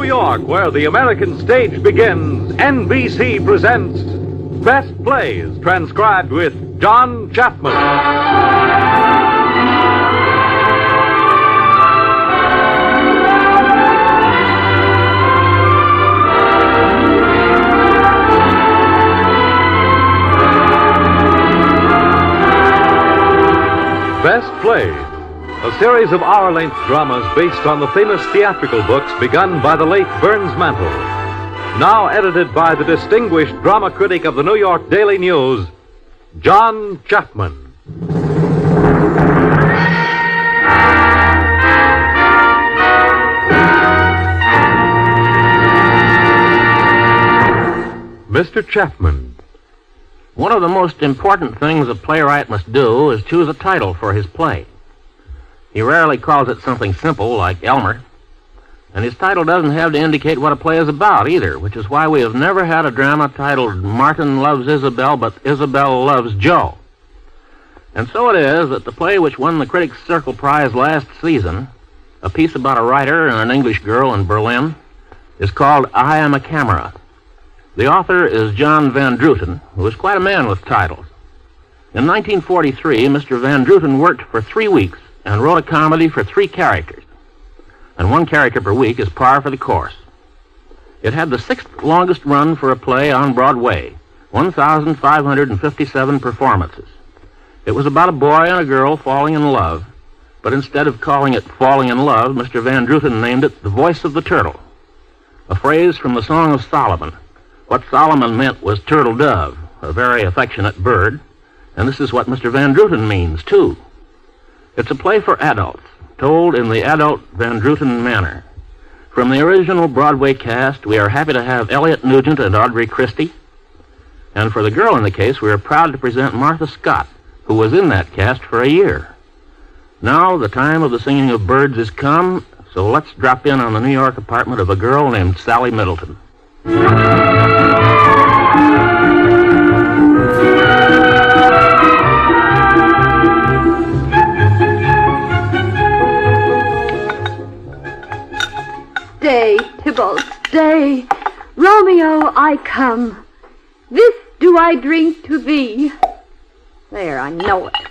York, where the American stage begins, NBC presents Best Plays, transcribed with John Chapman. Best Plays, a series of hour-length dramas based on the famous theatrical books begun by the late Burns Mantle. Now edited by the distinguished drama critic of the New York Daily News, John Chapman. Mr. Chapman. One of the most important things a playwright must do is choose a title for his play. He rarely calls it something simple like Elmer, and his title doesn't have to indicate what a play is about either, which is why we have never had a drama titled Martin Loves Isabel, but Isabel Loves Joe. And so it is that the play which won the Critics' Circle Prize last season, a piece about a writer and an English girl in Berlin, is called I Am a Camera. The author is John Van Druten, who is quite a man with titles. In 1943, Mr. Van Druten worked for 3 weeks and wrote a comedy for 3 characters. And 1 character per week is par for the course. It had the 6th longest run for a play on Broadway, 1,557 performances. It was about a boy and a girl falling in love, but instead of calling it Falling in Love, Mr. Van Druten named it The Voice of the Turtle, a phrase from the Song of Solomon. What Solomon meant was turtle dove, a very affectionate bird, and this is what Mr. Van Druten means, too. It's a play for adults, told in the adult Van Druten manner. From the original Broadway cast, we are happy to have Elliot Nugent and Audrey Christie, and for the girl in the case, we are proud to present Martha Scott, who was in that cast for a year. Now, the time of the singing of birds is come, so let's drop in on the New York apartment of a girl named Sally Middleton. Stay, Tybalt, stay. Romeo, I come. This do I drink to thee. There, I know it.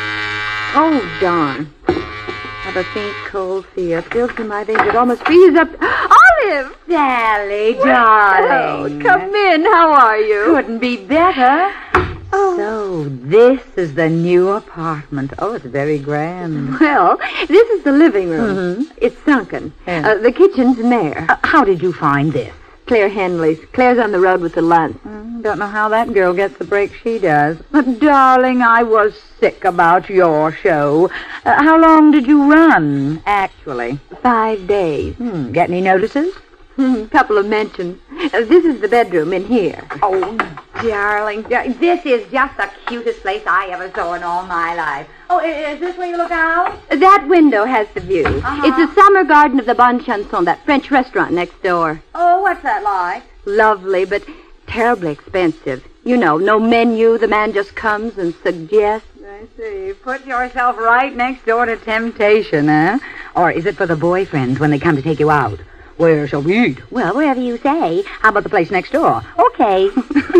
Oh, darn. Have a faint cold fear. Fills to my veins. It almost freezes up. Olive! Sally, darling. Oh, come in. How are you? Couldn't be better. Oh. So, this is the new apartment. Oh, it's very grand. Well, this is the living room. Mm-hmm. It's sunken. Yeah. The kitchen's in there. How did you find this? Claire Henley's. Claire's on the road with the lunch. Don't know how that girl gets the break she does. But, darling, I was sick about your show. How long did you run, actually? 5 days. Get any notices? Couple of mentions. This is the bedroom in here. Oh, darling. This is just the cutest place I ever saw in all my life. Oh, is this where you look out? That window has the view. It's the summer garden of the Bon Chanson, that French restaurant next door. Oh, what's that like? Lovely, but terribly expensive. You know, no menu. The man just comes and suggests. I see. Put yourself right next door to temptation, huh? Or is it for the boyfriends when they come to take you out? Where shall we eat? Well, wherever you say. How about the place next door? Okay. Yeah,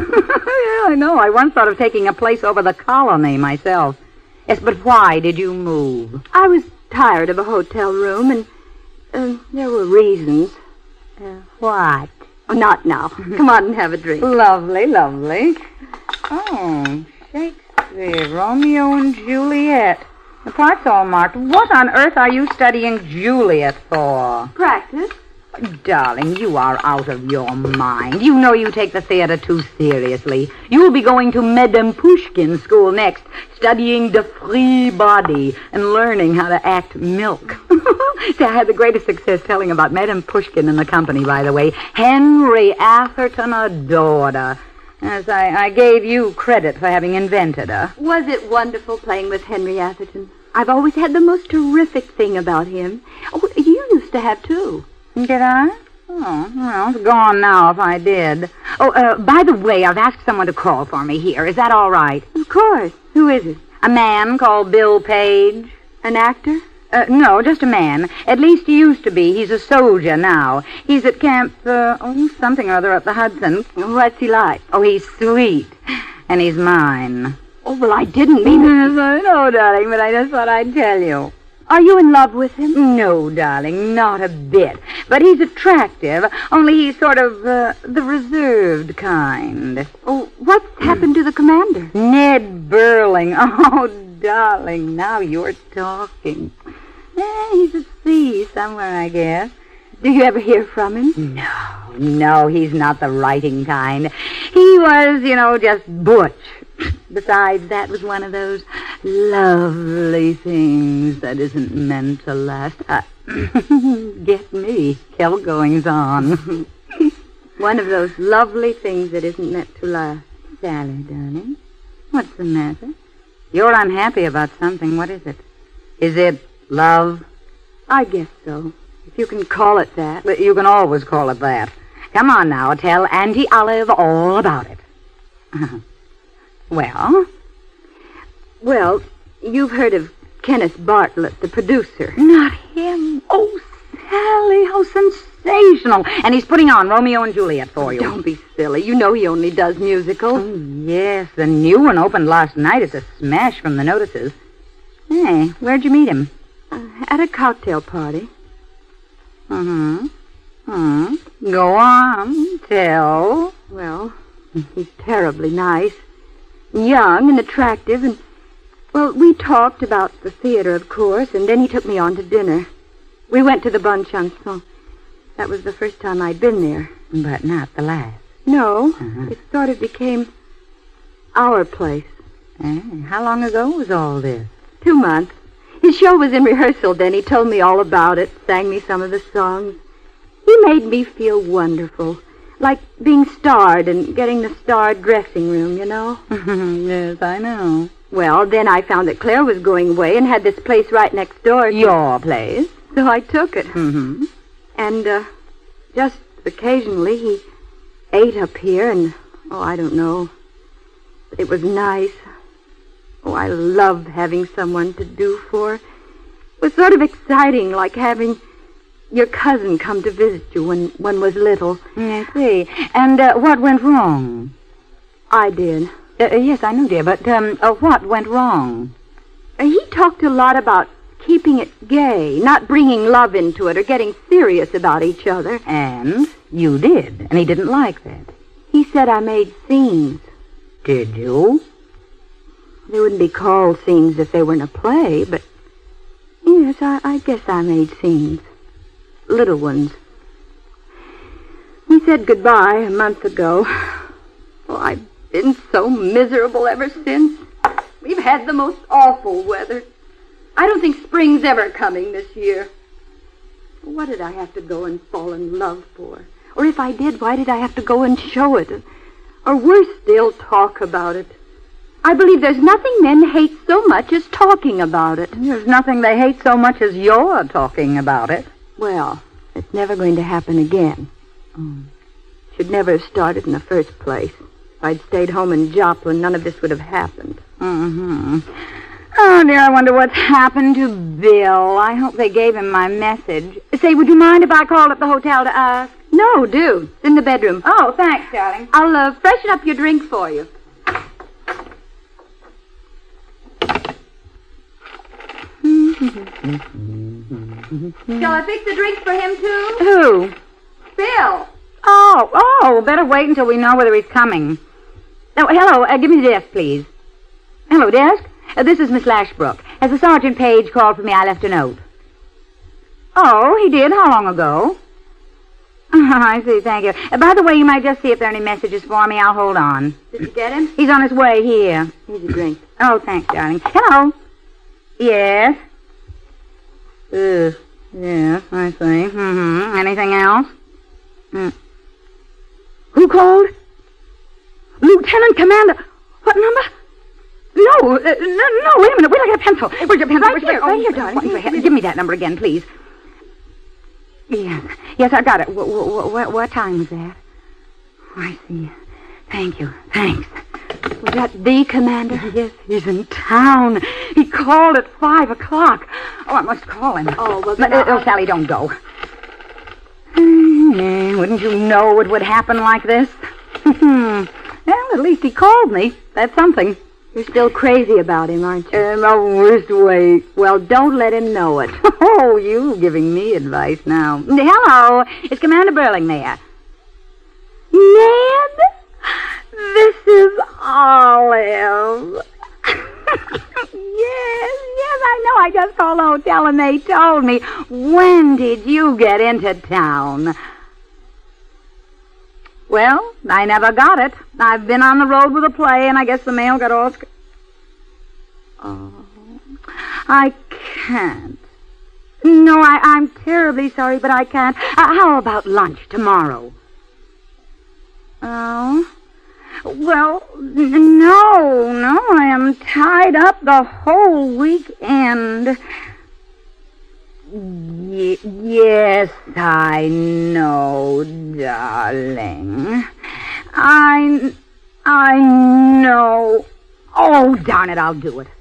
I know. I once thought of taking a place over the Colony myself. Yes, but why did you move? I was tired of a hotel room, and there were reasons. What? Oh, not now. Come on and have a drink. Lovely, lovely. Oh, Shakespeare, Romeo and Juliet. The part's all marked. What on earth are you studying Juliet for? Practice. Darling, you are out of your mind. You know you take the theater too seriously. You'll be going to Madame Pushkin school next, studying the free body and learning how to act milk. See, I had the greatest success telling about Madame Pushkin in the company, by the way. Henry Atherton adored her. As I gave you credit for having invented her. Was it wonderful playing with Henry Atherton? I've always had the most terrific thing about him. Oh, you used to have, too. Did I? Oh, well, it's gone now if I did. Oh, by the way, I've asked someone to call for me here. Is that all right? Of course. Who is it? A man called Bill Page. An actor? No, just a man. At least he used to be. He's a soldier now. He's at camp, something or other up the Hudson. What's he like? Oh, he's sweet. And he's mine. Oh, well, I didn't mean it. Yes, I know, darling, but I just thought I'd tell you. Are you in love with him? No, darling, not a bit. But he's attractive, only he's sort of the reserved kind. Oh, what's happened to the commander? Ned Burling. Oh, darling, now you're talking. He's at sea somewhere, I guess. Do you ever hear from him? No, he's not the writing kind. He was, just butch. Besides, that was one of those lovely things that isn't meant to last. Get me, kill goings on. One of those lovely things that isn't meant to last. Sally, darling, what's the matter? You're unhappy about something. What is it? Is it love? I guess so, if you can call it that. But you can always call it that. Come on now, tell Auntie Olive all about it. Well? Well, you've heard of Kenneth Bartlett, the producer. Not him. Oh, Sally, how sensational. And he's putting on Romeo and Juliet for you. Don't be silly. You know he only does musicals. Oh, yes, the new one opened last night. It's a smash from the notices. Hey, where'd you meet him? At a cocktail party. Go on, tell. Well, he's terribly nice. Young and attractive, and, well, we talked about the theater, of course, and then he took me on to dinner. We went to the Bonne Chanson. That was the first time I'd been there. But not the last. No, it sort of became our place. How long ago was all this? 2 months. His show was in rehearsal then. He told me all about it, sang me some of the songs. He made me feel wonderful. Like being starred and getting the starred dressing room, Yes, I know. Well, then I found that Claire was going away and had this place right next door. Your place? So I took it. And, just occasionally he ate up here and, I don't know. But it was nice. Oh, I loved having someone to do for. It was sort of exciting, like having your cousin come to visit you when one was little. I see. And what went wrong? I did. Yes, I know, dear, but what went wrong? He talked a lot about keeping it gay, not bringing love into it or getting serious about each other. And you did, and he didn't like that. He said I made scenes. Did you? They wouldn't be called scenes if they were in a play, but yes, I guess I made scenes. Little ones. We said goodbye a month ago. Oh, I've been so miserable ever since. We've had the most awful weather. I don't think spring's ever coming this year. What did I have to go and fall in love for? Or if I did, why did I have to go and show it? Or worse still, talk about it? I believe there's nothing men hate so much as talking about it. There's nothing they hate so much as you're talking about it. Well, it's never going to happen again. Should never have started in the first place. If I'd stayed home in Joplin, none of this would have happened. Oh, dear, I wonder what's happened to Bill. I hope they gave him my message. Say, would you mind if I called up the hotel to ask? No, do. It's in the bedroom. Oh, thanks, darling. I'll freshen up your drink for you. Shall I fix the drinks for him, too? Who? Bill. Oh, better wait until we know whether he's coming. Oh, hello, give me the desk, please. Hello, desk. This is Miss Lashbrook. Has the Sergeant Page called for me? I left a note. Oh, he did? How long ago? I see, thank you. By the way, you might just see if there are any messages for me. I'll hold on. Did you get him? He's on his way here. Here's a drink. Oh, thanks, darling. Hello. Yes? Yes, I see. Anything else? Who called? Lieutenant Commander. What number? No, wait a minute. Wait, I got a pencil. Where's your pencil? Right here, darling. Give me that number again, please. Yes, I got it. What time was that? I see. Thank you. Thanks. Was that the commander? Yes, he's in town. He called at 5 o'clock. Oh, I must call him. Oh, well, then Sally, don't go. Wouldn't you know it would happen like this? Well, at least he called me. That's something. You're still crazy about him, aren't you? In the worst way. Well, don't let him know it. Oh, you giving me advice now. Hello, it's Commander Burling there. Ned, this is Olive. Yes, I know. I just called the hotel and they told me. When did you get into town? Well, I never got it. I've been on the road with a play, and I guess the mail got all... Oh, I can't. No, I'm terribly sorry, but I can't. How about lunch tomorrow? Oh? Well, no, I am tied up the whole weekend. Yes, I know, darling. I know. Oh, darn it, I'll do it.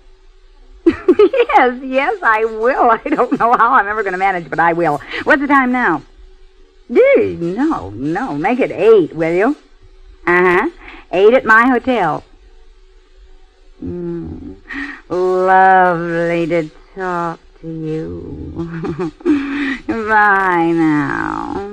Yes, I will. I don't know how I'm ever going to manage, but I will. What's the time now? No, make it 8, will you? 8 at my hotel. Lovely to talk to you. Bye now.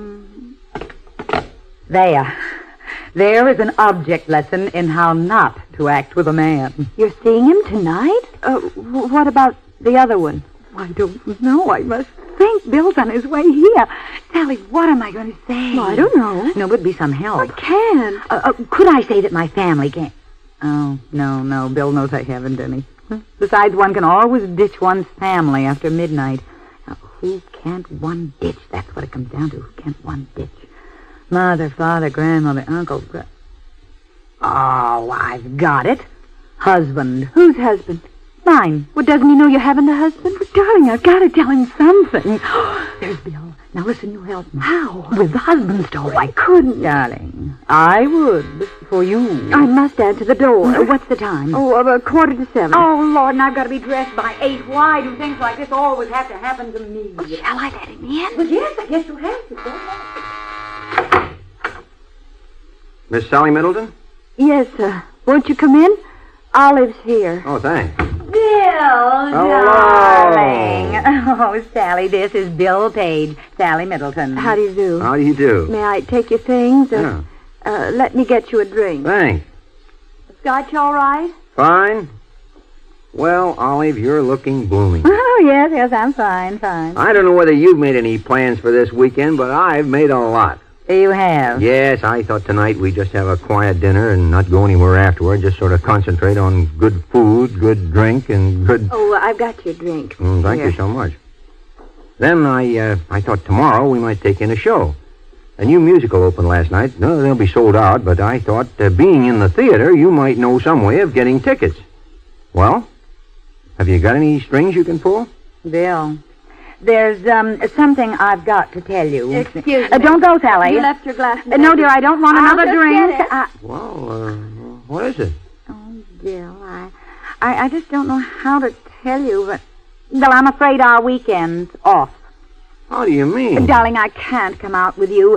There is an object lesson in how not to act with a man. You're seeing him tonight? What about the other one? I don't know. I must think. Bill's on his way here. Sally, what am I going to say? Well, I don't know. No, it would be some help. I can't. Could I say that my family can't? Oh, no. Bill knows I haven't any. Besides, one can always ditch one's family after midnight. Now, who can't one ditch? That's what it comes down to. Who can't one ditch? Mother, father, grandmother, uncle. Oh, I've got it. Husband. Whose husband? Mine. Well, doesn't he know you're having a husband? But, darling, I've got to tell him something. There's Bill. Now, listen, you help me. How? With the husband story. I couldn't. Darling, I would for you. I must answer the door. What's the time? Oh, 7:15. Oh, Lord, and I've got to be dressed by 8. Why do things like this always have to happen to me? Well, shall I let him in? Well, yes, I guess you have to. Miss Sally Middleton? Yes, sir. Won't you come in? Olive's here. Oh, thanks. Bill, darling. Oh, Sally, this is Bill Page, Sally Middleton. How do you do? How do you do? May I take your things? Yeah. Let me get you a drink. Thanks. Scotch all right? Fine. Well, Olive, you're looking blooming. Oh, yes, I'm fine. I don't know whether you've made any plans for this weekend, but I've made a lot. You have? Yes, I thought tonight we'd just have a quiet dinner and not go anywhere afterward. Just sort of concentrate on good food, good drink, and good... Oh, I've got your drink. Thank you so much. Then I thought tomorrow we might take in a show. A new musical opened last night. No, they'll be sold out, but I thought, being in the theater, you might know some way of getting tickets. Well, have you got any strings you can pull? Bill, there's something I've got to tell you. Excuse me. Don't go, Sally. You left your glass. No, dear, I don't want another just drink. get it. Well, what is it? Oh, Bill, I just don't know how to tell you, but... Well, I'm afraid our weekend's off. How do you mean? Darling, I can't come out with you.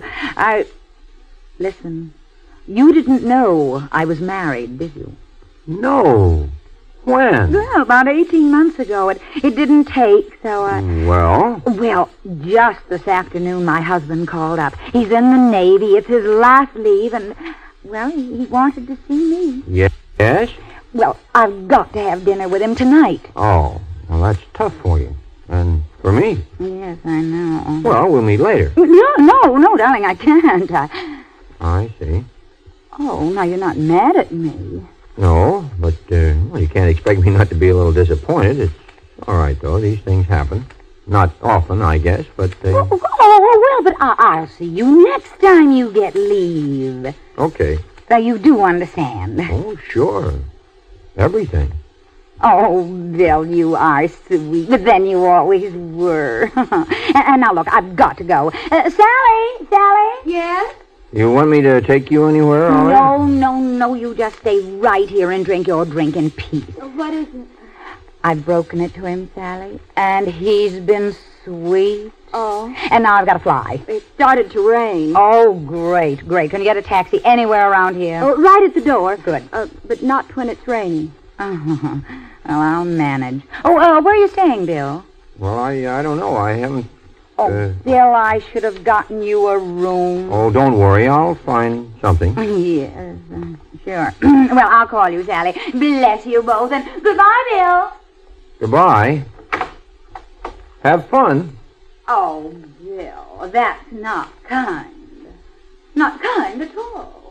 Listen, you didn't know I was married, did you? No. When? Well, about 18 months ago. It didn't take, so Well? Well, just this afternoon, my husband called up. He's in the Navy. It's his last leave, and, well, he wanted to see me. Yes? Well, I've got to have dinner with him tonight. Oh, well, that's tough for you. And for me. Yes, I know. Well, we'll meet later. No, darling, I can't. I see. Oh, now you're not mad at me. No, but well, you can't expect me not to be a little disappointed. It's all right, though. These things happen. Not often, I guess, but... well, but I'll see you next time you get leave. Okay. So you do understand. Oh, sure. Everything. Oh, Bill, you are sweet, but then you always were. And now, look, I've got to go. Sally? Yes? You want me to take you anywhere, Olive? No. You just stay right here and drink your drink in peace. What is it? I've broken it to him, Sally, and he's been sweet. Oh. And now I've got to fly. It started to rain. Oh, great. Can you get a taxi anywhere around here? Oh, right at the door. Good. But not when it's raining. Well, I'll manage. Where are you staying, Bill? Well, I don't know. I haven't... Bill, I should have gotten you a room. Oh, don't worry. I'll find something. Yes, sure. Well, I'll call you, Sally. Bless you both, and goodbye, Bill. Goodbye. Have fun. Oh, Bill, that's not kind. Not kind at all.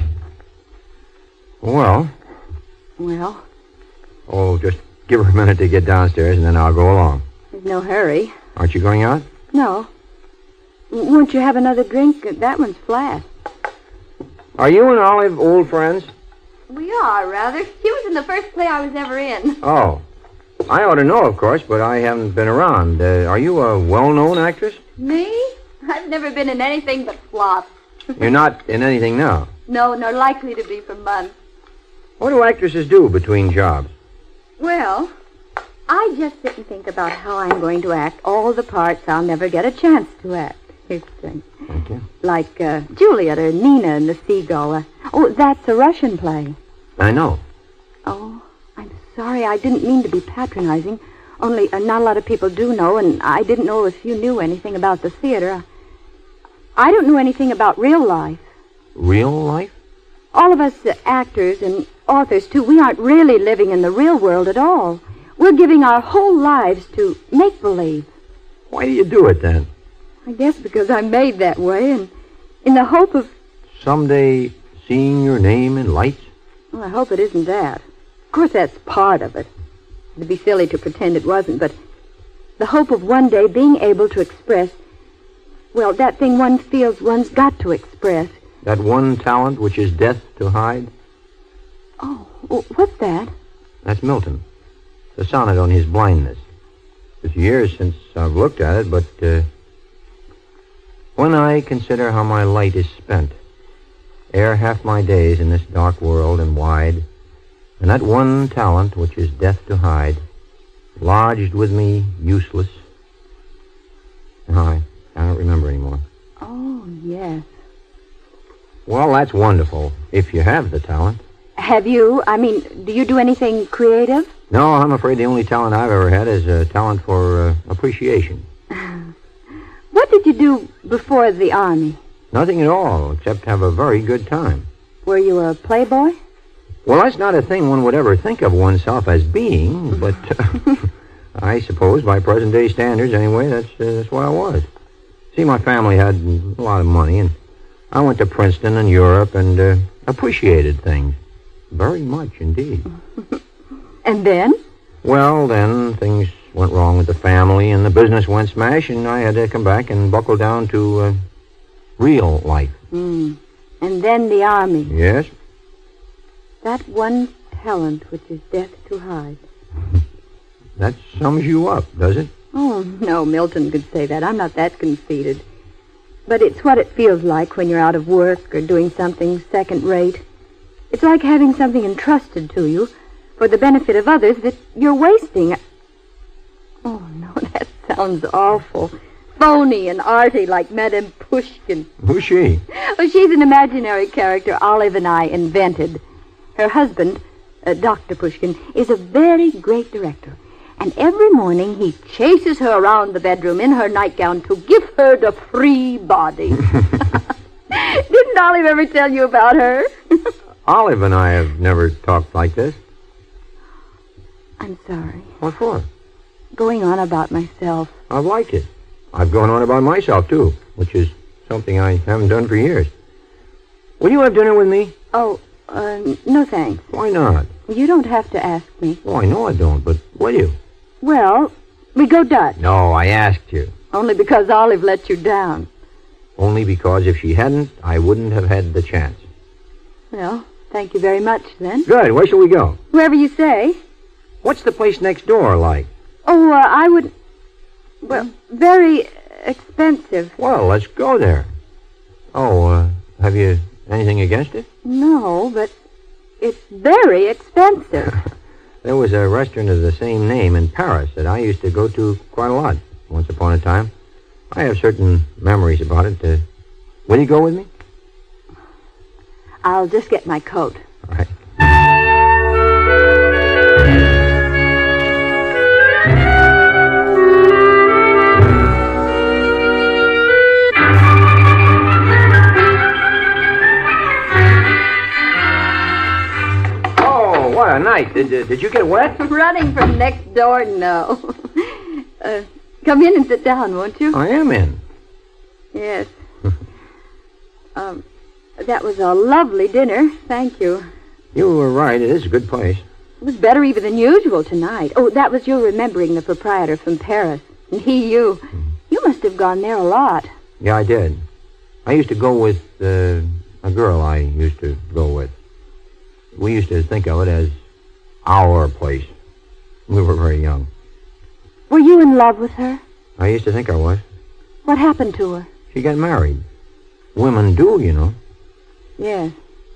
Well, just give her a minute to get downstairs, and then I'll go along. There's no hurry. Aren't you going out? No. Won't you have another drink? That one's flat. Are you and Olive old friends? We are, rather. She was in the first play I was ever in. Oh. I ought to know, of course, but I haven't been around. Are you a well-known actress? Me? I've never been in anything but flops. You're not in anything now? No, nor likely to be for months. What do actresses do between jobs? Well, I just sit and think about how I'm going to act all the parts I'll never get a chance to act. Here's the thing. Thank you. Like Juliet or Nina in The Seagull. That's a Russian play. I know. Oh, I'm sorry. I didn't mean to be patronizing. Only not a lot of people do know, and I didn't know if you knew anything about the theater. I don't know anything about real life. Real life? All of us actors and authors, too, we aren't really living in the real world at all. We're giving our whole lives to make-believe. Why do you do it, then? I guess because I'm made that way, and in the hope of... Someday seeing your name in lights? Well, I hope it isn't that. Of course, that's part of it. It'd be silly to pretend it wasn't, but the hope of one day being able to express, well, that thing one feels one's got to express. That one talent which is death to hide? Oh, what's that? That's Milton. The sonnet on his blindness. It's years since I've looked at it, but when I consider how my light is spent, ere half my days in this dark world and wide, and that one talent which is death to hide, lodged with me useless. No, I don't remember anymore. Oh, yes. Well, that's wonderful, if you have the talent. Have you? I mean, do you do anything creative? No, I'm afraid the only talent I've ever had is a talent for appreciation. What did you do before the Army? Nothing at all, except have a very good time. Were you a playboy? Well, that's not a thing one would ever think of oneself as being, but I suppose by present-day standards, anyway, that's what I was. See, my family had a lot of money, and I went to Princeton and Europe and appreciated things. Very much indeed. And then? Well, then things went wrong with the family, and the business went smash, and I had to come back and buckle down to real life. And then the Army. Yes? That one talent which is death to hide. That sums you up, does it? Oh, no, Milton could say that. I'm not that conceited. But it's what it feels like when you're out of work or doing something second-rate. It's like having something entrusted to you for the benefit of others that you're wasting. Oh, no, that sounds awful. Phony and arty like Madame Pushkin. Who's she? Oh, she's an imaginary character Olive and I invented. Her husband, Dr. Pushkin, is a very great director. And every morning he chases her around the bedroom in her nightgown to give her the free body. Didn't Olive ever tell you about her? Olive and I have never talked like this. I'm sorry. What for? Going on about myself. I've liked it. I've gone on about myself, too, which is something I haven't done for years. Will you have dinner with me? Oh, no thanks. Why not? You don't have to ask me. Oh, I know I don't, but will you? Well, we go Dutch. No, I asked you. Only because Olive let you down. Only because if she hadn't, I wouldn't have had the chance. Well, thank you very much, then. Good. Where shall we go? Wherever you say. What's the place next door like? Oh, I would... Well, very expensive. Well, let's go there. Oh, Have you anything against it? No, but it's very expensive. There was a restaurant of the same name in Paris that I used to go to quite a lot once upon a time. I have certain memories about it. Will you go with me? I'll just get my coat. All right. Oh, what a night. Did you get wet? Running from next door? No. Come in and sit down, won't you? I am in. Yes. That was a lovely dinner. Thank you. You were right. It is a good place. It was better even than usual tonight. Oh, that was you remembering the proprietor from Paris. And you. You must have gone there a lot. Yeah, I did. I used to go with a girl I used to go with. We used to think of it as our place. We were very young. Were you in love with her? I used to think I was. What happened to her? She got married. Women do, you know. Yes.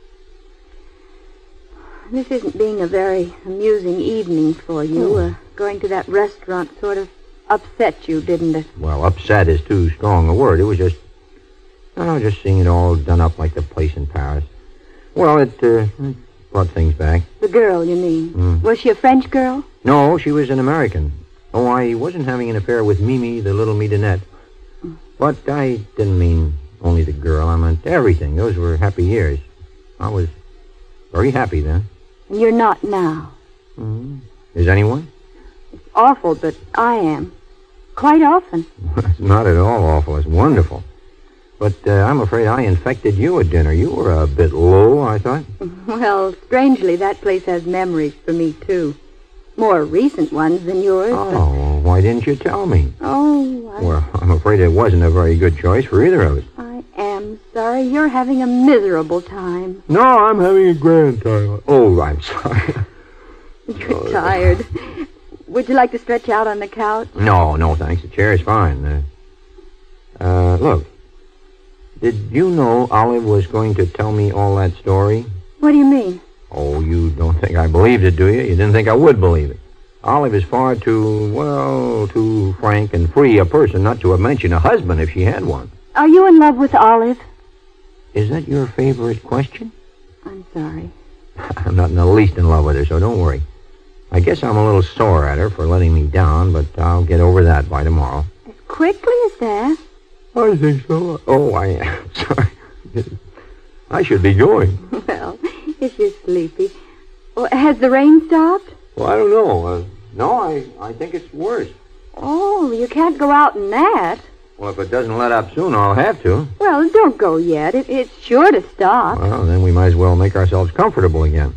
This isn't being a very amusing evening for you. Going to that restaurant sort of upset you, didn't it? Well, upset is too strong a word. It was just seeing it all done up like the place in Paris. Well, it brought things back. The girl, you mean? Was she a French girl? No, she was an American. Oh, I wasn't having an affair with Mimi, the little Midinette. But I didn't mean only the girl. I meant everything. Those were happy years. I was very happy then. And you're not now. Is anyone? It's awful, but I am. Quite often. It's not at all awful. It's wonderful. But I'm afraid I infected you at dinner. You were a bit low, I thought. Well, strangely, that place has memories for me, too. More recent ones than yours. Oh, why didn't you tell me? Well, I'm afraid it wasn't a very good choice for either of us. I am sorry. You're having a miserable time. No, I'm having a grand time. Oh, I'm sorry. You're tired. Would you like to stretch out on the couch? No, thanks. The chair is fine. Look. Did you know Olive was going to tell me all that story? What do you mean? Oh, you don't think I believed it, do you? You didn't think I would believe it. Olive is far too frank and free a person not to have mentioned a husband if she had one. Are you in love with Olive? Is that your favorite question? I'm sorry. I'm not in the least in love with her, so don't worry. I guess I'm a little sore at her for letting me down, but I'll get over that by tomorrow. As quickly as that? I think so. Oh, I am. Sorry. I should be going. Well, if you're sleepy. Oh, has the rain stopped? Well, I don't know. No, I think it's worse. Oh, you can't go out in that. Well, if it doesn't let up soon, I'll have to. Well, don't go yet. It's sure to stop. Well, then we might as well make ourselves comfortable again.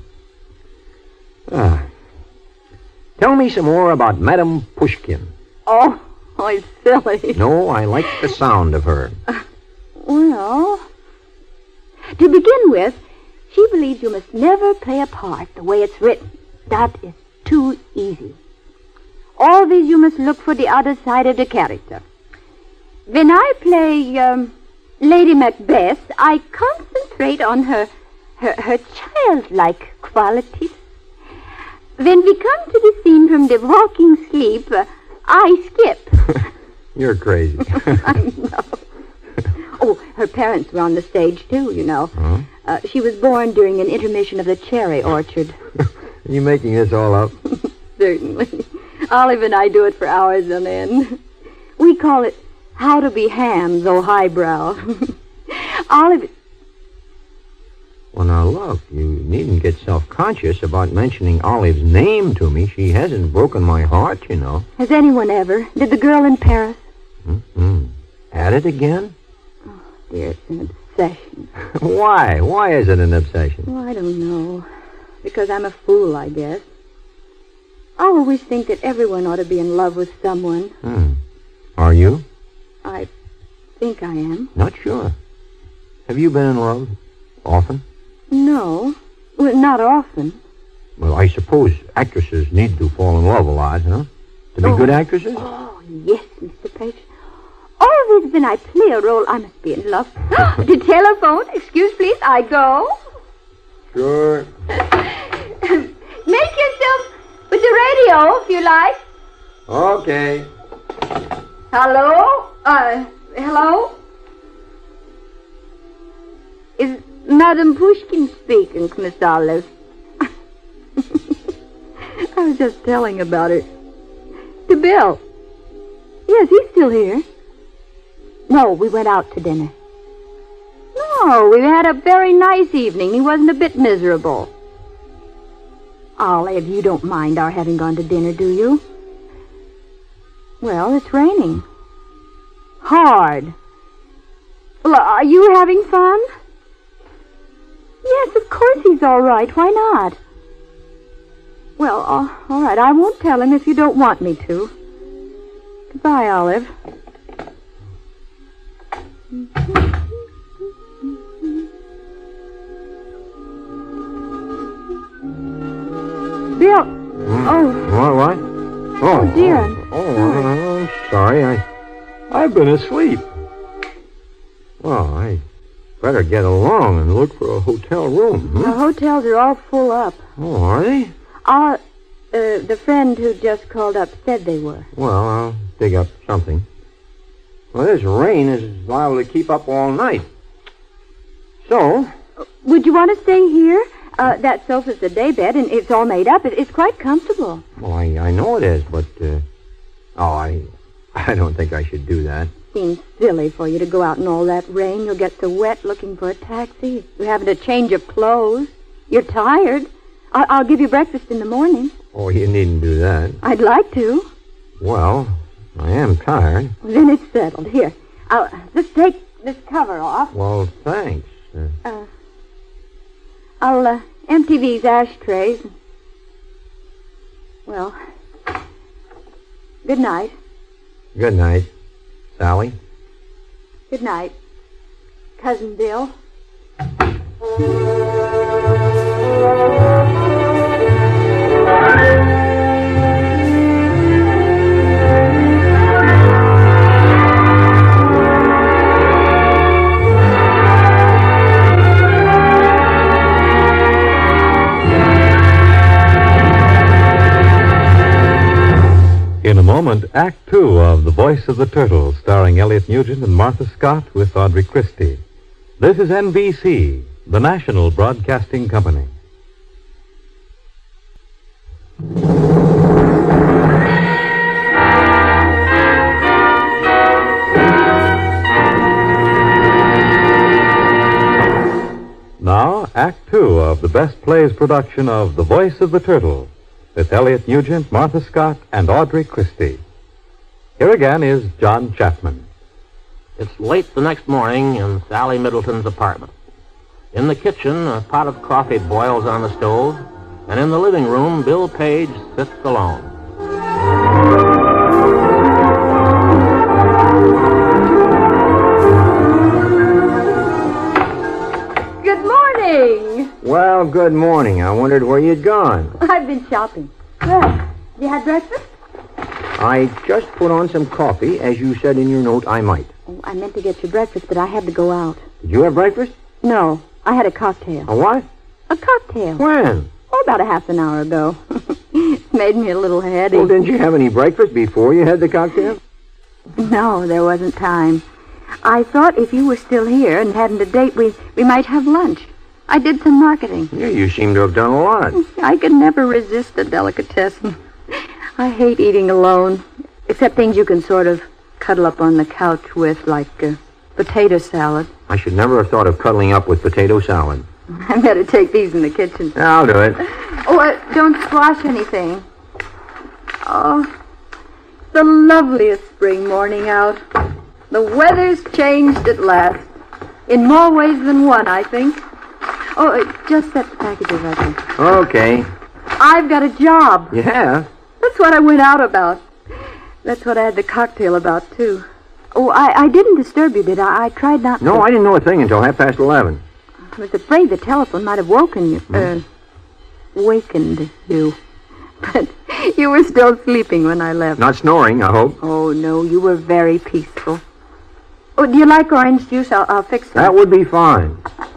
Tell me some more about Madame Pushkin. Oh, it's silly. No, I like the sound of her. Well, to begin with, she believes you must never play a part the way it's written. That is too easy. Always you must look for the other side of the character. When I play Lady Macbeth, I concentrate on her childlike qualities. When we come to the scene from the Walking Sleep, I skip. You're crazy. I know. Oh, her parents were on the stage, too, you know. Huh? She was born during an intermission of the cherry orchard. Are you making this all up? Certainly. Olive and I do it for hours on end. We call it How to Be Ham, though highbrow. Olive... Well, now, look, you needn't get self-conscious about mentioning Olive's name to me. She hasn't broken my heart, you know. Has anyone ever? Did the girl in Paris? At it again? Oh, dear, it's an obsession. Why? Why is it an obsession? Oh, I don't know. Because I'm a fool, I guess. I always think that everyone ought to be in love with someone. Are you? I think I am. Not sure. Have you been in love often? No. Well, not often. Well, I suppose actresses need to fall in love a lot, huh? To be good actresses? Oh, yes, Mr. Page. All is when I play a role, I must be in love. The telephone. Excuse, please. I go. Sure. Make yourself with the radio, if you like. Okay. Hello? Hello? Is Madame Pushkin speaking, Miss Olive? I was just telling about her. To Bill. Yes, he's still here. No, we went out to dinner. No, we had a very nice evening. He wasn't a bit miserable. Olive, you don't mind our having gone to dinner, do you? Well, it's raining. Hard. Well, are you having fun? Yes, of course he's all right. Why not? Well, all right. I won't tell him if you don't want me to. Goodbye, Olive. Bill. Oh. What? Oh, dear. I'm sorry. I've been asleep. Well, I better get along and look for a hotel room. The hotels are all full up. Oh, are they? The friend who just called up said they were. Well, I'll dig up something. Well, this rain is liable to keep up all night. So? Would you want to stay here? That sofa's a daybed, and it's all made up. It's quite comfortable. Well, I know it is, but, I don't think I should do that. Seems silly for you to go out in all that rain. You'll get so wet looking for a taxi. You're having a change of clothes. You're tired. I'll give you breakfast in the morning. Oh, you needn't do that. I'd like to. Well, I am tired. Then it's settled. Here, I'll just take this cover off. Well, thanks. I'll empty these ashtrays. Well, good night. Good night, Sally. Good night, Cousin Bill. In a moment, Act Two of The Voice of the Turtle, starring Elliot Nugent and Martha Scott with Audrey Christie. This is NBC, the national broadcasting company. Now, Act Two of the Best Plays production of The Voice of the Turtle, with Elliot Nugent, Martha Scott, and Audrey Christie. Here again is John Chapman. It's late the next morning in Sally Middleton's apartment. In the kitchen, a pot of coffee boils on the stove, and in the living room, Bill Page sits alone. Good morning. Well, good morning. I wondered where you'd gone. I've been shopping. Well, you had breakfast? I just put on some coffee. As you said in your note, I might. Oh, I meant to get you breakfast, but I had to go out. Did you have breakfast? No, I had a cocktail. A what? A cocktail. When? Oh, about a half an hour ago. It's made me a little heady. Well, didn't you have any breakfast before you had the cocktail? No, there wasn't time. I thought if you were still here and hadn't a date, we might have lunch. I did some marketing. Yeah, you seem to have done a lot. I could never resist a delicatessen. I hate eating alone, except things you can sort of cuddle up on the couch with, like potato salad. I should never have thought of cuddling up with potato salad. I better take these in the kitchen. I'll do it. Oh, don't squash anything. Oh, the loveliest spring morning out. The weather's changed at last. In more ways than one, I think. Oh, just set the packages, I think. Okay. I've got a job. You have? That's what I went out about. That's what I had the cocktail about, too. Oh, I didn't disturb you, did I? I tried not to. No, I didn't know a thing until 11:30. I was afraid the telephone might have woken you. Wakened you. But you were still sleeping when I left. Not snoring, I hope. Oh, no, you were very peaceful. Oh, do you like orange juice? I'll fix some. That would be fine.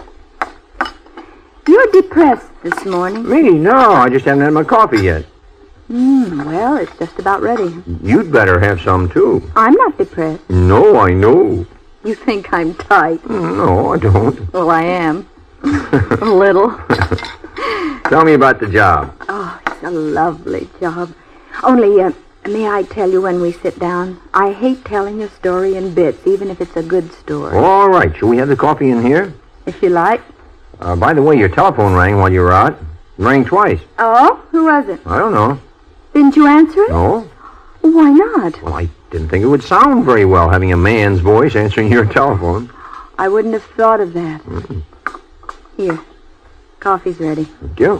You're depressed this morning. Me? No, I just haven't had my coffee yet. Well, it's just about ready. You'd better have some, too. I'm not depressed. No, I know. You think I'm tight. No, I don't. Well, I am. A little. Tell me about the job. Oh, it's a lovely job. Only, may I tell you when we sit down? I hate telling a story in bits, even if it's a good story. All right. Shall we have the coffee in here? If you like. By the way, your telephone rang while you were out. It rang twice. Oh? Who was it? I don't know. Didn't you answer it? No? Why not? Well, I didn't think it would sound very well having a man's voice answering your telephone. I wouldn't have thought of that. Here. Coffee's ready. Thank you.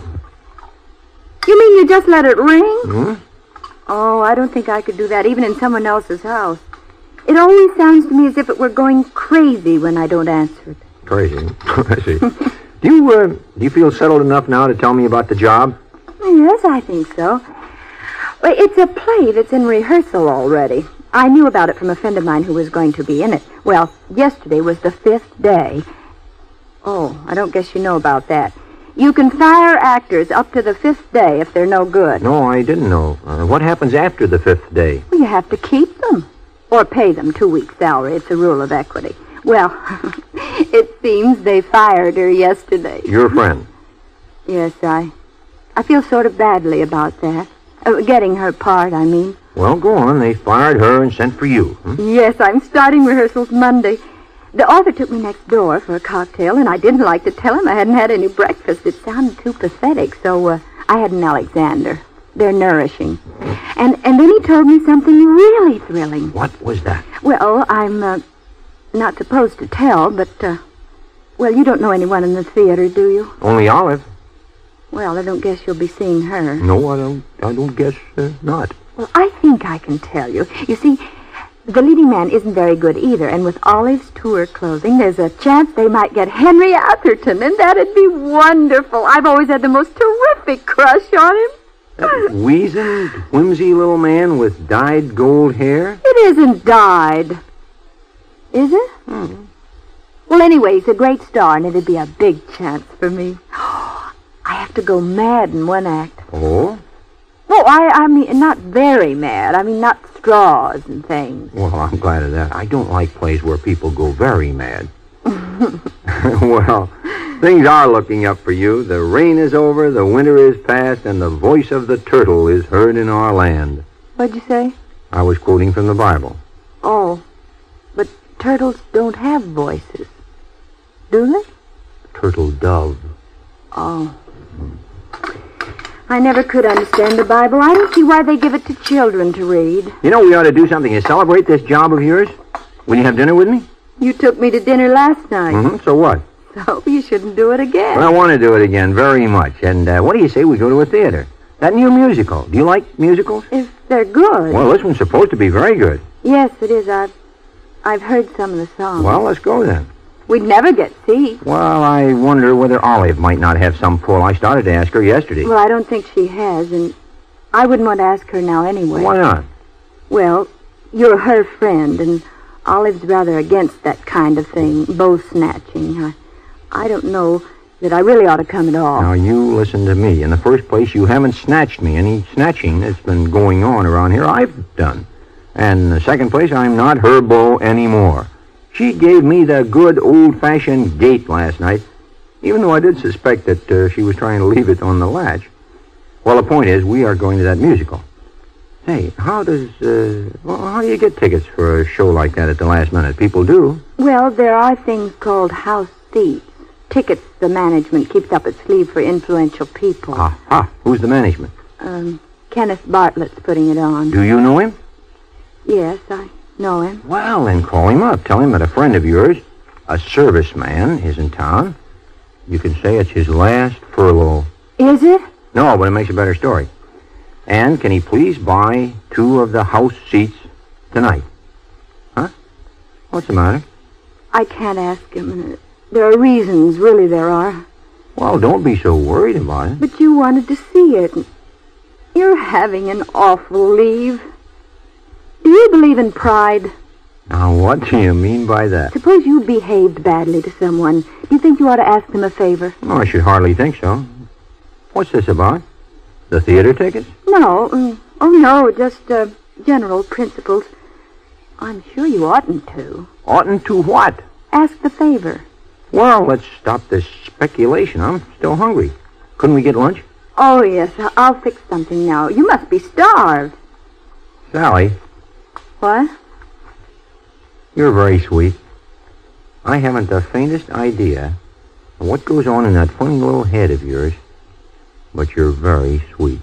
You mean you just let it ring? Hmm? Oh, I don't think I could do that, even in someone else's house. It always sounds to me as if it were going crazy when I don't answer it. Crazy. I see. Do you feel settled enough now to tell me about the job? Yes, I think so. Well, it's a play that's in rehearsal already. I knew about it from a friend of mine who was going to be in it. Well, yesterday was the 5th day. Oh, I don't guess you know about that. You can fire actors up to the 5th day if they're no good. No, I didn't know. What happens after the 5th day? Well, you have to keep them. Or pay them 2 weeks' salary. It's a rule of equity. Well, it seems they fired her yesterday. Your friend? Yes, I feel sort of badly about that. Getting her part, I mean. Well, go on. They fired her and sent for you. Yes, I'm starting rehearsals Monday. The author took me next door for a cocktail, and I didn't like to tell him I hadn't had any breakfast. It sounded too pathetic, so I had an Alexander. They're nourishing. And then he told me something really thrilling. What was that? Well, I'm not supposed to tell, but, well, you don't know anyone in the theater, do you? Only Olive. Well, I don't guess you'll be seeing her. No, I don't guess not. Well, I think I can tell you. You see, the leading man isn't very good either, and with Olive's tour closing, there's a chance they might get Henry Atherton, and that'd be wonderful. I've always had the most terrific crush on him. That weazened, whimsy little man with dyed gold hair? It isn't dyed. Is it? Well, anyway, he's a great star, and it'd be a big chance for me. I have to go mad in one act. Oh? Well, I mean, not very mad. I mean, not straws and things. Well, I'm glad of that. I don't like plays where people go very mad. Well, things are looking up for you. The rain is over, the winter is past, and the voice of the turtle is heard in our land. What'd you say? I was quoting from the Bible. Oh, but turtles don't have voices, do they? Turtle dove. Oh. I never could understand the Bible. I don't see why they give it to children to read. You know, we ought to do something to celebrate this job of yours. Will you have dinner with me? You took me to dinner last night. So what? So you shouldn't do it again. Well, I want to do it again very much. And what do you say we go to a theater? That new musical. Do you like musicals? If they're good. Well, this one's supposed to be very good. Yes, it is. I've heard some of the songs. Well, let's go then. We'd never get seats. Well, I wonder whether Olive might not have some pull. I started to ask her yesterday. Well, I don't think she has, and I wouldn't want to ask her now anyway. Why not? Well, you're her friend, and Olive's rather against that kind of thing, bow snatching. I don't know that I really ought to come at all. Now, you listen to me. In the first place, you haven't snatched me. Any snatching that's been going on around here, I've done. And in the second place, I'm not her beau anymore. She gave me the good old-fashioned gate last night, even though I did suspect that she was trying to leave it on the latch. Well, the point is, we are going to that musical. Hey, how do you get tickets for a show like that at the last minute? People do. Well, there are things called house seats. Tickets the management keeps up its sleeve for influential people. Aha. Who's the management? Kenneth Bartlett's putting it on. Do you know him? Yes, I know him. Well, then call him up. Tell him that a friend of yours, a serviceman, is in town. You can say it's his last furlough. Is it? No, but it makes a better story. And can he please buy 2 of the house seats tonight? Huh? What's the matter? I can't ask him. There are reasons, really there are. Well, don't be so worried about it. But you wanted to see it. You're having an awful leave. Do you believe in pride? Now, what do you mean by that? Suppose you behaved badly to someone. Do you think you ought to ask them a favor? Oh, I should hardly think so. What's this about? The theater tickets? No. Oh, no, just general principles. I'm sure you oughtn't to. Oughtn't to what? Ask the favor. Well, let's stop this speculation. I'm still hungry. Couldn't we get lunch? Oh, yes, I'll fix something now. You must be starved. Sally, What? you're very sweet. I haven't the faintest idea of what goes on in that funny little head of yours, but you're very sweet.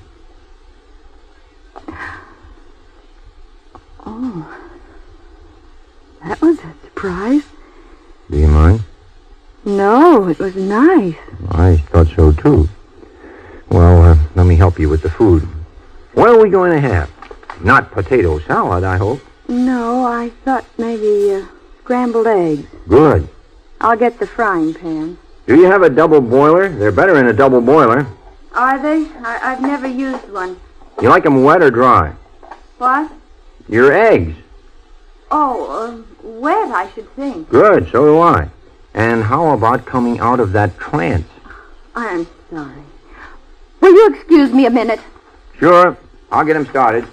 Oh, that was a surprise. Do you mind? No, it was nice. I thought so, too. Well, let me help you with the food. What are we going to have? Not potato salad, I hope. No, I thought maybe scrambled eggs. Good. I'll get the frying pan. Do you have a double boiler? They're better in a double boiler. Are they? I've never used one. You like them wet or dry? What? Your eggs. Oh, wet, I should think. Good, so do I. And how about coming out of that trance? I'm sorry. Will you excuse me a minute? Sure. I'll get him started.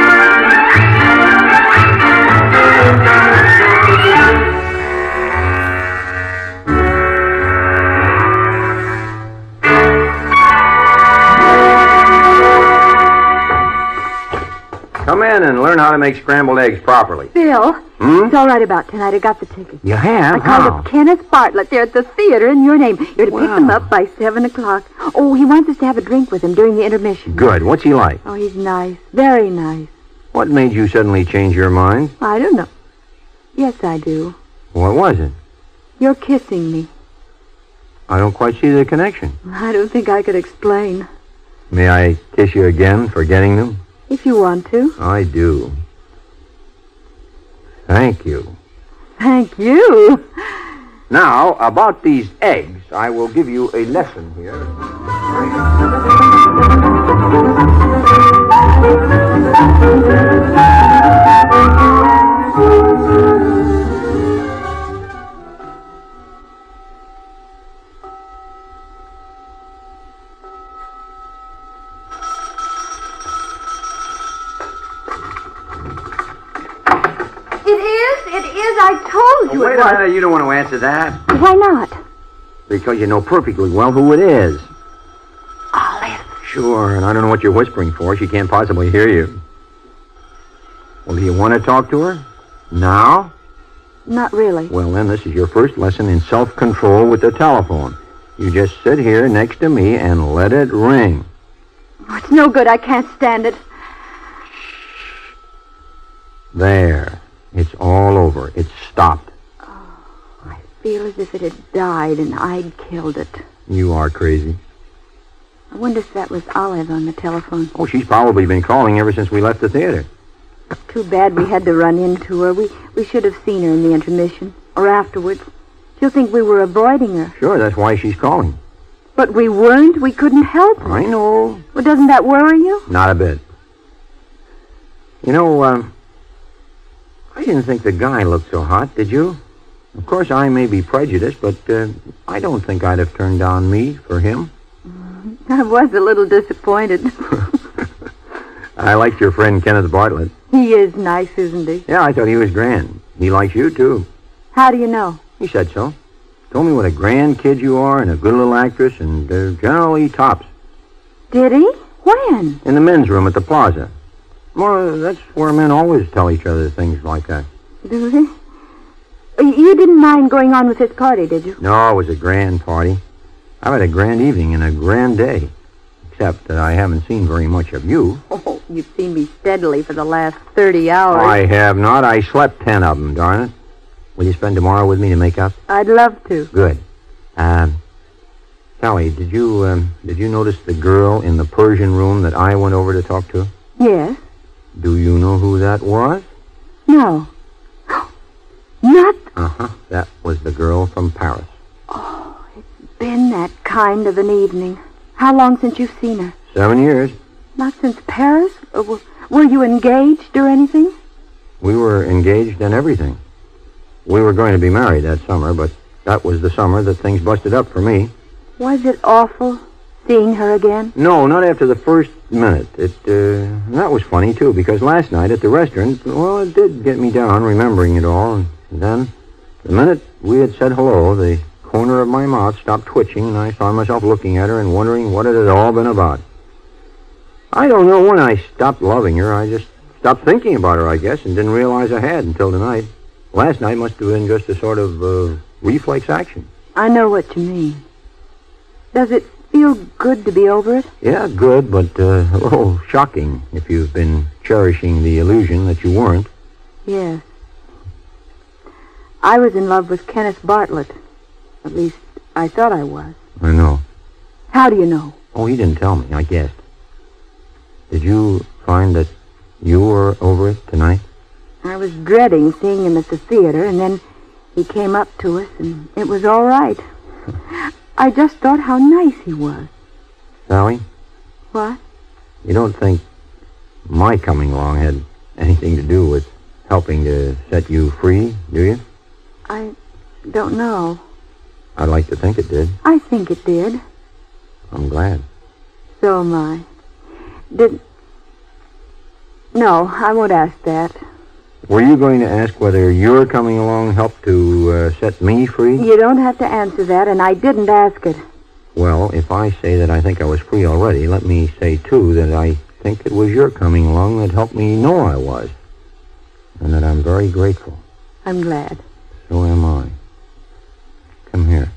Come in and learn how to make scrambled eggs properly. Bill, it's all right about tonight. I got the tickets. You have? I called up Kenneth Bartlett there at the theater in your name. You're to pick them up by 7 o'clock. Oh, he wants us to have a drink with him during the intermission. Good. What's he like? Oh, he's nice. Very nice. What made you suddenly change your mind? I don't know. Yes, I do. What was it? You're kissing me. I don't quite see the connection. I don't think I could explain. May I kiss you again for getting them? If you want to. I do. Thank you. Thank you. Now, about these eggs, I will give you a lesson here. I told you Wait it a was. minute, you don't want to answer that. Why not? Because you know perfectly well who it is. Olive. Sure, and I don't know what you're whispering for. She can't possibly hear you. Well, do you want to talk to her? Now? Not really. Well, then, this is your first lesson in self-control with the telephone. You just sit here next to me and let it ring. Oh, it's no good. I can't stand it. There. It's all over. It's stopped. I feel as if it had died and I'd killed it. You are crazy. I wonder if that was Olive on the telephone. Oh, she's probably been calling ever since we left the theater. Too bad we had to run into her. We should have seen her in the intermission, or afterwards. She'll think we were avoiding her. Sure, that's why she's calling. But we weren't. We couldn't help her. I know. Well, doesn't that worry you? Not a bit. You know, I didn't think the guy looked so hot, did you? Of course, I may be prejudiced, but I don't think I'd have turned down me for him. I was a little disappointed. I liked your friend Kenneth Bartlett. He is nice, isn't he? Yeah, I thought he was grand. He likes you, too. How do you know? He said so. Told me what a grand kid you are and a good little actress and generally tops. Did he? When? In the men's room at the plaza. Well, that's where men always tell each other things like that. Do they? You didn't mind going on with this party, did you? No, it was a grand party. I've had a grand evening and a grand day. Except that I haven't seen very much of you. Oh, you've seen me steadily for the last 30 hours. I have not. I slept 10 of them, darn it. Will you spend tomorrow with me to make up? I'd love to. Good. Sally, did you notice the girl in the Persian room that I went over to talk to? Yes. Do you know who that was? No. Not... Uh-huh. That was the girl from Paris. Oh, it's been that kind of an evening. How long since you've seen her? 7 years. Not since Paris? Were you engaged or anything? We were engaged in everything. We were going to be married that summer, but that was the summer that things busted up for me. Was it awful seeing her again? No, not after the first minute. That was funny, too, because last night at the restaurant, well, it did get me down remembering it all. And then, the minute we had said hello, the corner of my mouth stopped twitching, and I saw myself looking at her and wondering what it had all been about. I don't know when I stopped loving her. I just stopped thinking about her, I guess, and didn't realize I had until tonight. Last night must have been just a sort of reflex action. I know what you mean. Does it feel good to be over it? Yeah, good, but a little shocking if you've been cherishing the illusion that you weren't. Yes. I was in love with Kenneth Bartlett. At least, I thought I was. I know. How do you know? Oh, he didn't tell me, I guessed. Did you find that you were over it tonight? I was dreading seeing him at the theater, and then he came up to us, and it was all right. I just thought how nice he was. Sally? What? You don't think my coming along had anything to do with helping to set you free, do you? I don't know. I'd like to think it did. I think it did. I'm glad. So am I. No, I won't ask that. Were you going to ask whether your coming along helped to set me free? You don't have to answer that, and I didn't ask it. Well, if I say that I think I was free already, let me say, too, that I think it was your coming along that helped me know I was. And that I'm very grateful. I'm glad. So am I. Come here.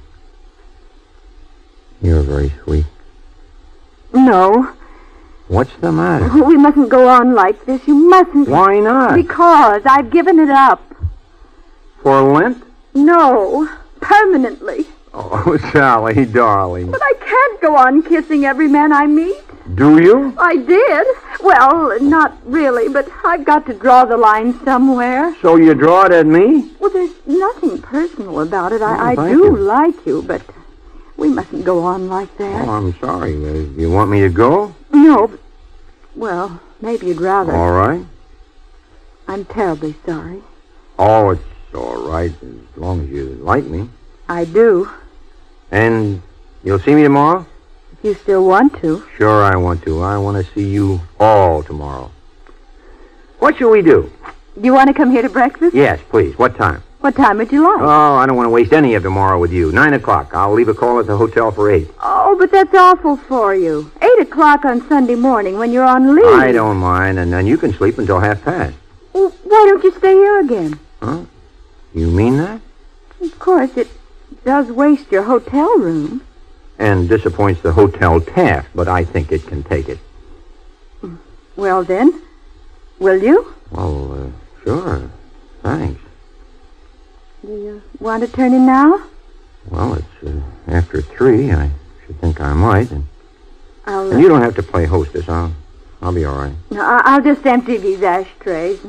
You're very sweet. No. What's the matter? We mustn't go on like this. You mustn't. Why not? Because I've given it up. For Lent? No. Permanently. Oh, Sally, darling. But I can't go on kissing every man I meet. Do you? I did. Well, not really, but I've got to draw the line somewhere. So you draw it at me? Well, there's nothing personal about it. I thank do you. like you, but we mustn't go on like that. Oh, I'm sorry. You want me to go? No, but, well, maybe you'd rather. All right. I'm terribly sorry. Oh, it's all right, as long as you like me. I do. And you'll see me tomorrow? If you still want to. Sure I want to. I want to see you all tomorrow. What shall we do? Do you want to come here to breakfast? Yes, please. What time? What time would you like? Oh, I don't want to waste any of tomorrow with you. 9 o'clock. I'll leave a call at the hotel for 8. Oh, but that's awful for you. 8 o'clock on Sunday morning when you're on leave. I don't mind, and then you can sleep until past. Well, why don't you stay here again? Huh? You mean that? Of course, it does waste your hotel room. And disappoints the hotel staff, but I think it can take it. Well, then, will you? Well, sure. Thanks. Do you want to turn in now? Well, it's after 3. I should think I might. And I'll you don't have to play hostess. I'll be all right. No, I'll just empty these ashtrays.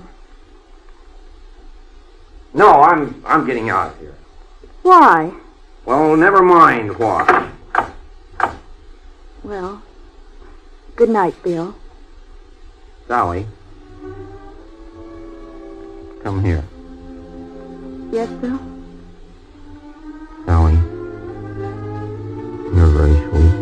No, I'm getting out of here. Why? Well, never mind why. Well, good night, Bill. Sally. Come here. Yes, Bill? Sally. You're very sweet.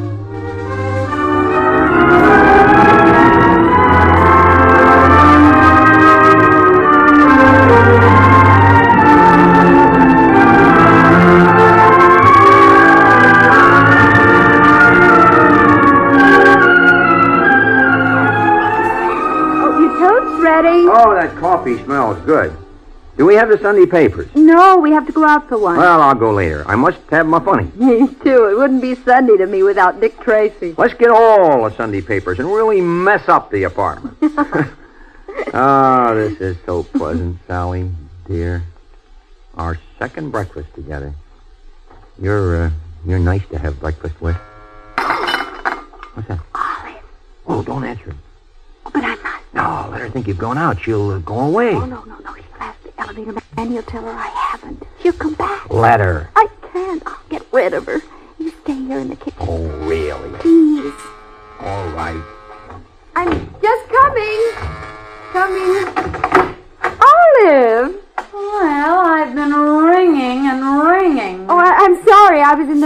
Oh, that coffee smells good. Do we have the Sunday papers? No, we have to go out for one. Well, I'll go later. I must have my funny. Me too. It wouldn't be Sunday to me without Dick Tracy. Let's get all the Sunday papers and really mess up the apartment. Oh, this is so pleasant, Sally, dear. Our second breakfast together. You're nice to have breakfast with. What's that? Olive. Oh, don't answer it. But I must. No, let her think you've gone out. She'll go away. Oh, no. She'll ask the elevator man, and he'll tell her I haven't. She'll come back. Let her. I can't. I'll get rid of her. You stay here in the kitchen. Oh, really? Please. All right. I'm just coming. Olive. Well, I've been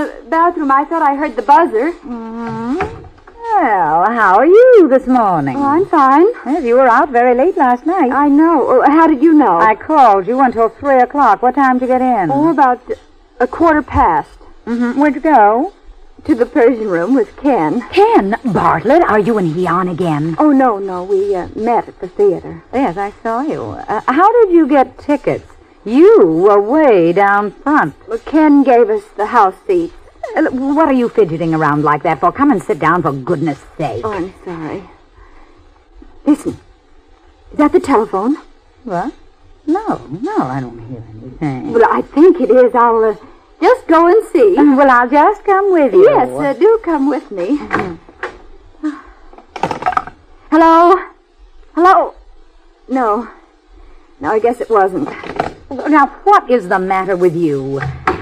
the bathroom. I thought I heard the buzzer. Well, how are you this morning? Oh, I'm fine. Yes, you were out very late last night. I know. Oh, how did you know? I called you until 3 o'clock. What time did you get in? Oh, about 1:15. Where'd you go? To the Persian room with Ken. Ken Bartlett, are you and he on again? Oh, no. We met at the theater. Yes, I saw you. How did you get tickets? You were way down front. Well, Ken gave us the house seats. What are you fidgeting around like that for? Come and sit down, for goodness sake. Oh, I'm sorry. Listen. Is that the telephone? What? No, I don't hear anything. Well, I think it is. I'll just go and see. Well, I'll just come with you. Yes, do come with me. Hello? No, I guess it wasn't. Now, what is the matter with you?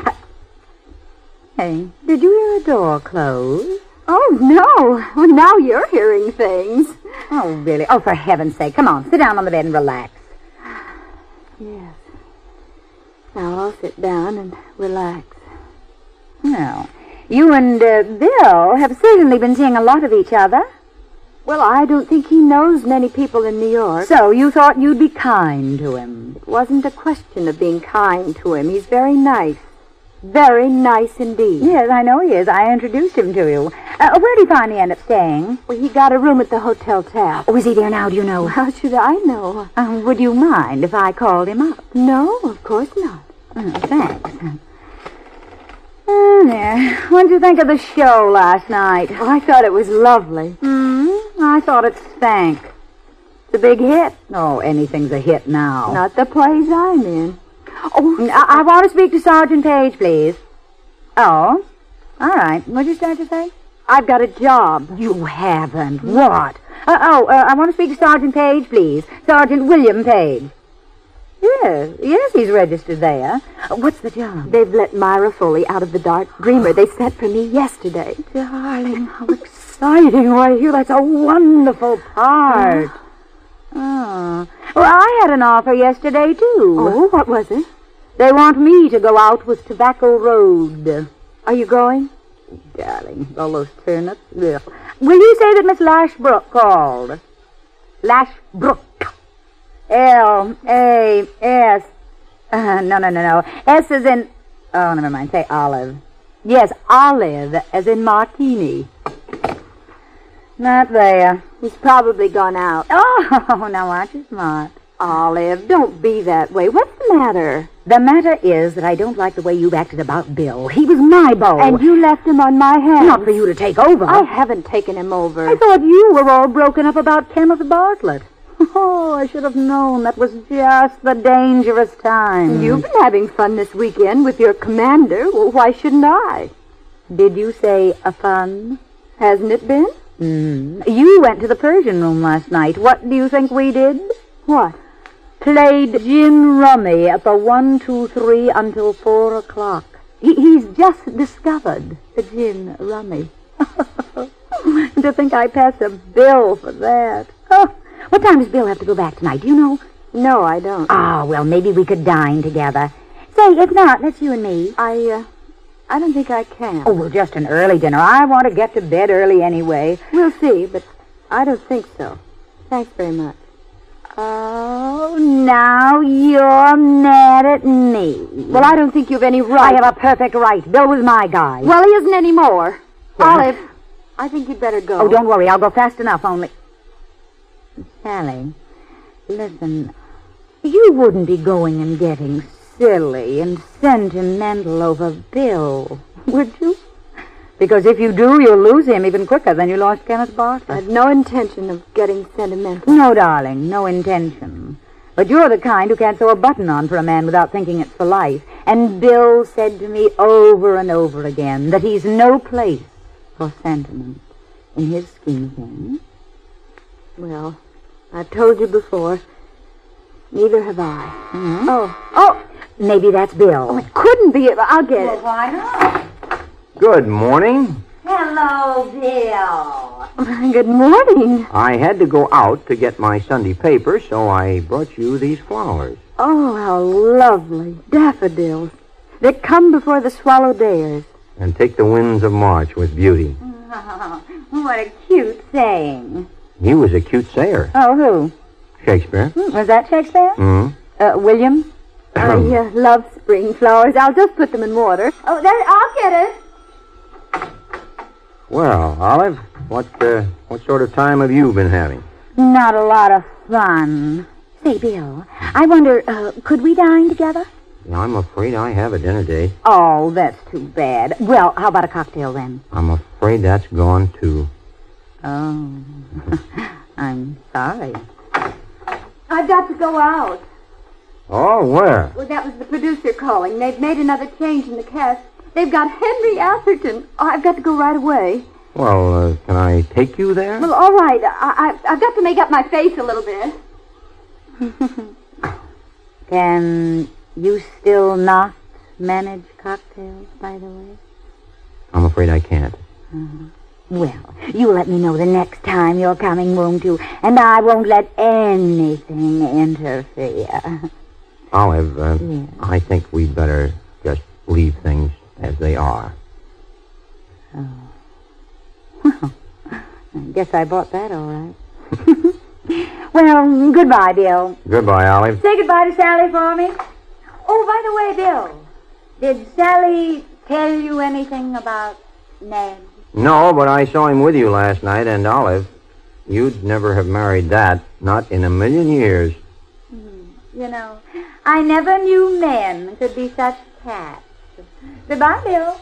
Hey, did you hear a door close? Oh, no. Well, now you're hearing things. Oh, really? Oh, for heaven's sake. Come on, sit down on the bed and relax. Yes. Now I'll sit down and relax. Well, you and Bill have certainly been seeing a lot of each other. Well, I don't think he knows many people in New York. So you thought you'd be kind to him. It wasn't a question of being kind to him. He's very nice. Very nice indeed. Yes, I know he is. I introduced him to you. Where did he finally end up staying? Well, he got a room at the Hotel Taft. Oh, is he there now, do you know? How should I know? Would you mind if I called him up? No, of course not. Thanks. There. What did you think of the show last night? Oh, I thought it was lovely. I thought it stank. It's a big hit. Oh, anything's a hit now. Not the plays I'm in. Oh, I want to speak to Sergeant Page, please. Oh, all right. What did you start to say? I've got a job. You haven't. What? I want to speak to Sergeant Page, please. Sergeant William Page. Yes, he's registered there. What's the job? They've let Myra Foley out of the Dark Dreamer. They sent for me yesterday. Darling, how exciting. Why, Hugh, that's a wonderful part. Oh. Well, I had an offer yesterday, too. Oh, what was it? They want me to go out with Tobacco Road. Are you going? Darling, all those turnips. Ugh. Will you say that Miss Lashbrook called? Lashbrook. L-A-S. No. S as in... Oh, never mind. Say Olive. Yes, Olive, as in martini. Not there. He's probably gone out. Oh, now aren't you smart? Olive, don't be that way. What's the matter? The matter is that I don't like the way you've acted about Bill. He was my beau. And you left him on my hands. Not for you to take over. I haven't taken him over. I thought you were all broken up about Kenneth Bartlett. Oh, I should have known. That was just the dangerous time. You've been having fun this weekend with your commander. Well, why shouldn't I? Did you say a fun? Hasn't it been? You went to the Persian room last night. What do you think we did? What? Played gin rummy at the 1, 2, 3 until 4 o'clock. He's just discovered the gin rummy. To think I pass a bill for that. Oh, what time does Bill have to go back tonight? Do you know? No, I don't. Ah, well, maybe we could dine together. Say, if not, let's you and me. I don't think I can. Oh, well, just an early dinner. I want to get to bed early anyway. We'll see, but I don't think so. Thanks very much. Oh, now you're mad at me. Well, I don't think you've any right. I have a perfect right. Bill was my guy. Well, he isn't anymore. Well, Olive, I think you'd better go. Oh, don't worry. I'll go fast enough, only... Sally, listen. You wouldn't be going and getting silly and sentimental over Bill, would you? Because if you do, you'll lose him even quicker than you lost Kenneth Bartlett. I had no intention of getting sentimental. No, darling, no intention. But you're the kind who can't sew a button on for a man without thinking it's for life. And Bill said to me over and over again that he's no place for sentiment in his scheme of things. Well, I've told you before. Neither have I. Mm-hmm. Oh, maybe that's Bill. Oh, it couldn't be. I'll get it. Why not? Good morning. Hello, Bill. Good morning. I had to go out to get my Sunday paper, so I brought you these flowers. Oh, how lovely. Daffodils. They come before the swallow dares. and take the winds of March with beauty. Oh, what a cute saying. He was a cute sayer. Oh, who? Shakespeare. Was that Shakespeare? Mm-hmm. William? I love spring flowers. I'll just put them in water. Oh, there, I'll get it. Well, Olive, what sort of time have you been having? Not a lot of fun. Say, Bill, I wonder, could we dine together? I'm afraid I have a dinner date. Oh, that's too bad. Well, how about a cocktail then? I'm afraid that's gone, too. Oh, I'm sorry. I've got to go out. Oh, where? Well, that was the producer calling. They've made another change in the cast. They've got Henry Atherton. Oh, I've got to go right away. Well, can I take you there? Well, all right. I've got to make up my face a little bit. Can you still not manage cocktails, by the way? I'm afraid I can't. Well, you let me know the next time you're coming, won't you? And I won't let anything interfere. Olive, Yes. I think we'd better just leave things as they are. Well, I guess I bought that all right. Well, goodbye, Bill. Goodbye, Olive. Say goodbye to Sally for me. Oh, by the way, Bill, did Sally tell you anything about Ned? No, but I saw him with you last night, and Olive, you'd never have married that, not in a million years. You know, I never knew men could be such cats. Goodbye, Bill.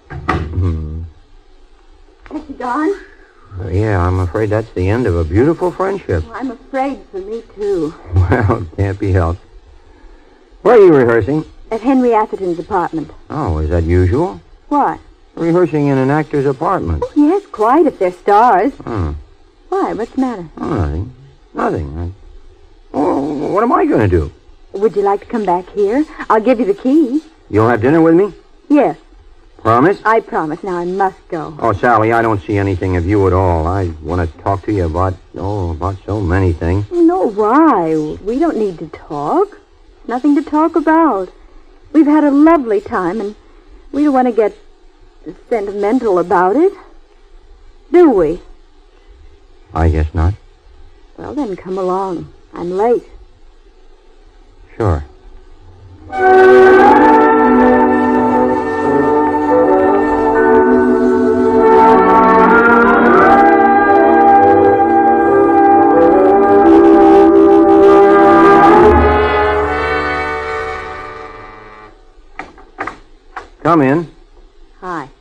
Is he gone? Yeah, I'm afraid that's the end of a beautiful friendship. Oh, I'm afraid for me, too. Well, can't be helped. Where are you rehearsing? At Henry Atherton's apartment. Oh, is that usual? What? Rehearsing in an actor's apartment. Oh, yes, quite, if they're stars. Hmm. Why? What's the matter? Oh, nothing. Nothing. Oh, what am I going to do? Would you like to come back here? I'll give you the key. You'll have dinner with me? Yes, Promise? I promise. Now, I must go. Oh, Sally, I don't see anything of you at all. I want to talk to you about so many things. No, why? We don't need to talk. Nothing to talk about. We've had a lovely time, and we don't want to get sentimental about it. Do we? I guess not. Well, then come along. I'm late. Sure. Come in. Hi.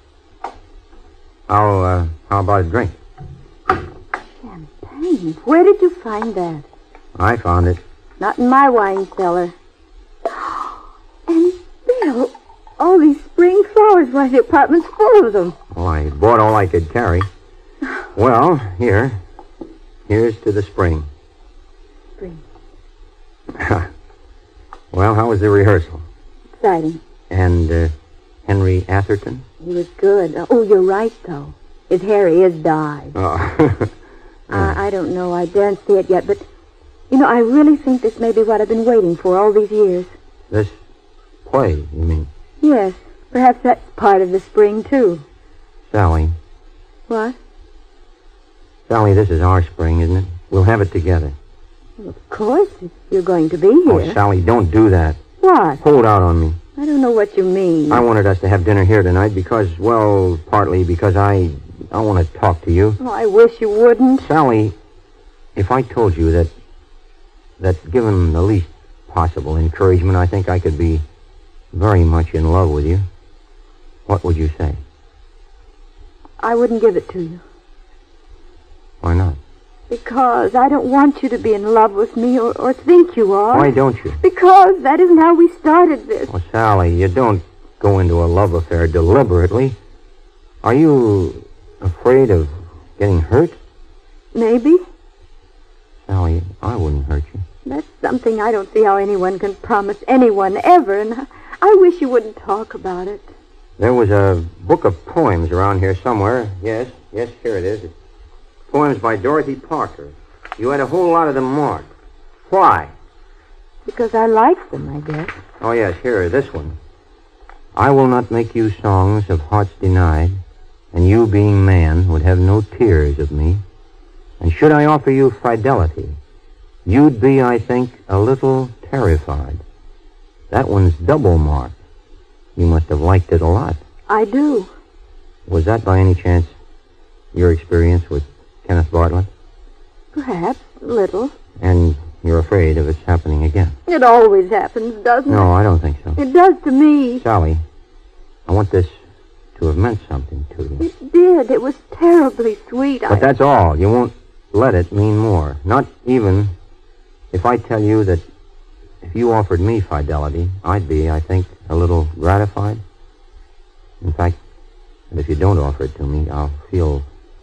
How about a drink? Champagne? Where did you find that? I found it. Not in my wine cellar. And, Bill, all these spring flowers. Why, the apartment's full of them. Well, I bought all I could carry. Well, here's to the spring. Spring. Well, how was the rehearsal? Exciting. And, Henry Atherton? He was good. Oh, you're right, though. His hair is dyed. Oh. I don't know. I daren't say it yet, but, I really think this may be what I've been waiting for all these years. This play, you mean? Yes. Perhaps that's part of the spring, too. Sally. What? Sally, this is our spring, isn't it? We'll have it together. Well, of course, if you're going to be here. Oh, Sally, don't do that. What? Hold out on me. I don't know what you mean. I wanted us to have dinner here tonight because, well, partly because I want to talk to you. Oh, I wish you wouldn't. Sally, if I told you that given the least possible encouragement, I think I could be very much in love with you, what would you say? I wouldn't give it to you. Why not? Because I don't want you to be in love with me or think you are. Why don't you? Because that isn't how we started this. Oh, Sally, you don't go into a love affair deliberately. Are you afraid of getting hurt? Maybe. Sally, I wouldn't hurt you. That's something I don't see how anyone can promise anyone ever, and I wish you wouldn't talk about it. There was a book of poems around here somewhere. Yes, here it is. It's poems by Dorothy Parker. You had a whole lot of them marked. Why? Because I like them, I guess. Oh, yes, here, this one. I will not make you songs of hearts denied, and you, being man, would have no tears of me. And should I offer you fidelity, you'd be, I think, a little terrified. That one's double marked. You must have liked it a lot. I do. Was that by any chance your experience with Kenneth Bartlett? Perhaps a little. And you're afraid of its happening again? It always happens, doesn't it? No, I don't think so. It does to me. Sally, I want this to have meant something to you. It did. It was terribly sweet. But that's all. You won't let it mean more. Not even if I tell you that if you offered me fidelity, I'd be, I think, a little gratified. In fact, if you don't offer it to me, I'll feel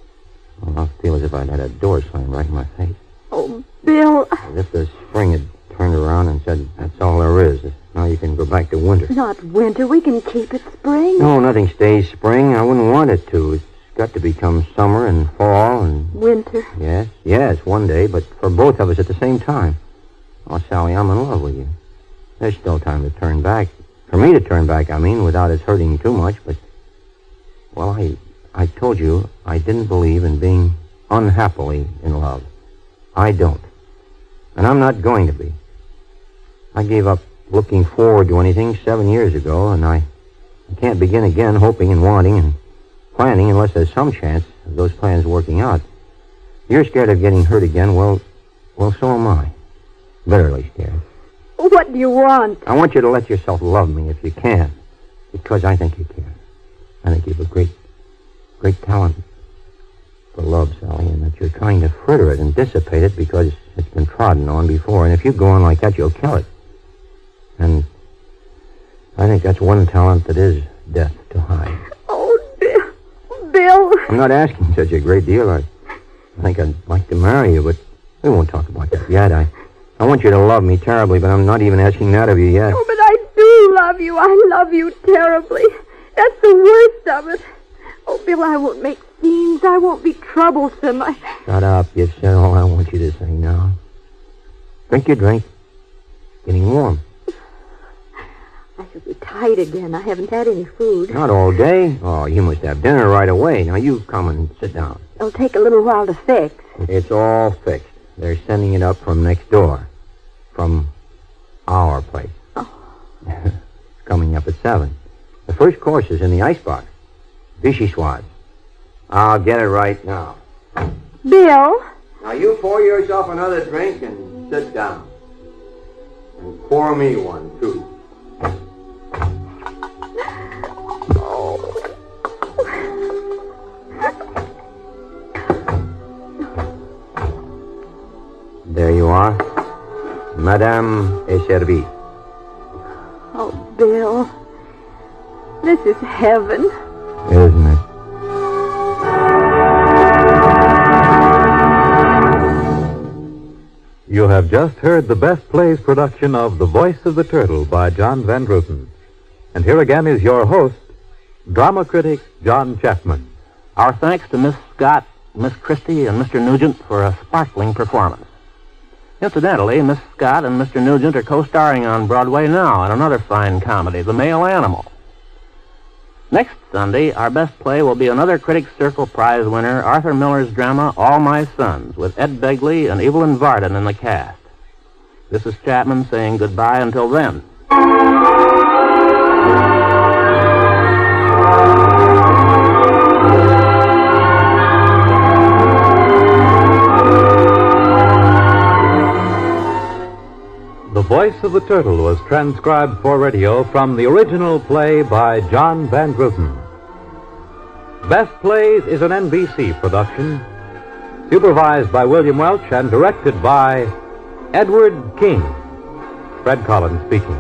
as if I'd had a door slammed right in my face. Oh, Bill. As if the spring had turned around and said, that's all there is. Now you can go back to winter. Not winter. We can keep it spring. No, nothing stays spring. I wouldn't want it to. It's got to become summer and fall and... Winter. Yes, one day, but for both of us at the same time. Oh, Sally, I'm in love with you. There's still time to turn back. For me to turn back, I mean, without it hurting too much, but... Well, I told you I didn't believe in being unhappily in love. I don't. And I'm not going to be. I gave up looking forward to anything 7 years ago, and I can't begin again hoping and wanting and planning unless there's some chance of those plans working out. You're scared of getting hurt again. Well, so am I. Bitterly scared. What do you want? I want you to let yourself love me if you can, because I think you can. I think you have a great talent for love, Sally, and that you're trying to fritter it and dissipate it because it's been trodden on before. And if you go on like that, you'll kill it. And I think that's one talent that is death to hide. Oh, Bill. I'm not asking such a great deal. I think I'd like to marry you, but we won't talk about that yet. I want you to love me terribly, but I'm not even asking that of you yet. Oh, but I do love you. I love you terribly. That's the worst of it. Oh, Bill, I won't make scenes. I won't be troublesome. Shut up. You've said all I want you to say now. Drink your drink. Getting warm. I shall be tight again. I haven't had any food. Not all day. Oh, you must have dinner right away. Now, you come and sit down. It'll take a little while to fix. It's all fixed. They're sending it up from next door. From our place. Oh. It's coming up at 7. The first course is in the icebox. Vichyssoise. I'll get it right now. Bill? Now, you pour yourself another drink and sit down. And pour me one, too. There you are. Madame est servie. Oh, Bill. This is heaven. Isn't it? You have just heard the Best Plays production of The Voice of the Turtle by John Van Druten. And here again is your host, drama critic John Chapman. Our thanks to Miss Scott, Miss Christie, and Mr. Nugent for a sparkling performance. Incidentally, Miss Scott and Mr. Nugent are co-starring on Broadway now in another fine comedy, The Male Animal. Next Sunday, our best play will be another Critics' Circle Prize winner, Arthur Miller's drama, All My Sons, with Ed Begley and Evelyn Varden in the cast. This is Chapman saying goodbye until then. The Voice of the Turtle was transcribed for radio from the original play by John Van Druten. Best Plays is an NBC production, supervised by William Welch and directed by Edward King. Fred Collins speaking.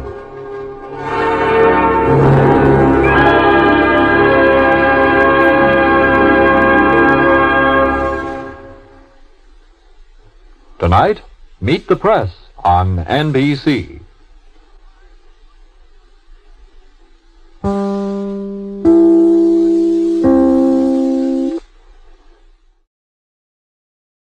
Tonight, Meet the Press on NBC.